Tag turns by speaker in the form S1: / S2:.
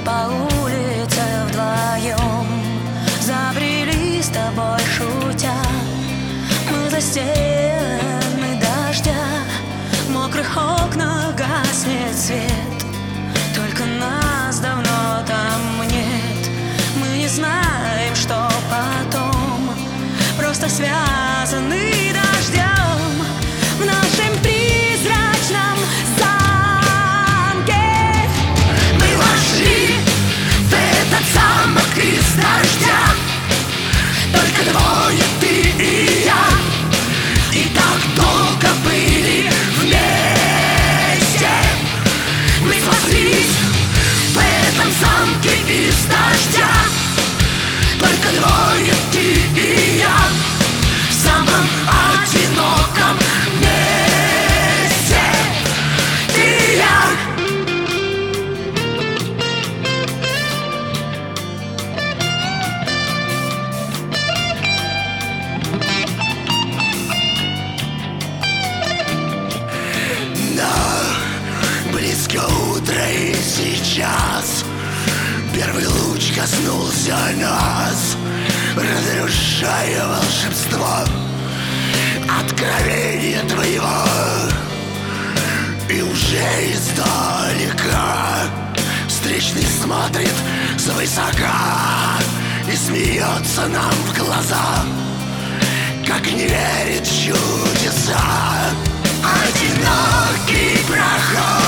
S1: по улице вдвоем забрели с тобой шутя. Мы за стены дождя, в мокрых окнах гаснет свет. Только нас давно там нет. Мы не знаем, что потом, просто связаны дождем в нашем призрачном замке. Мы вошли в этот замок из дождя, только двое, ты и я, и так долго были вместе. Мы спаслись в этом замке из дождя, только двое, ты и я, в самом одиноком месте. Ты и я. Близко утро и сейчас первый луч коснулся нас, разрушая волшебство откровения твоего. И уже издалека встречный смотрит свысока и смеется нам в глаза, как не верит в чудеса. Одинокий проход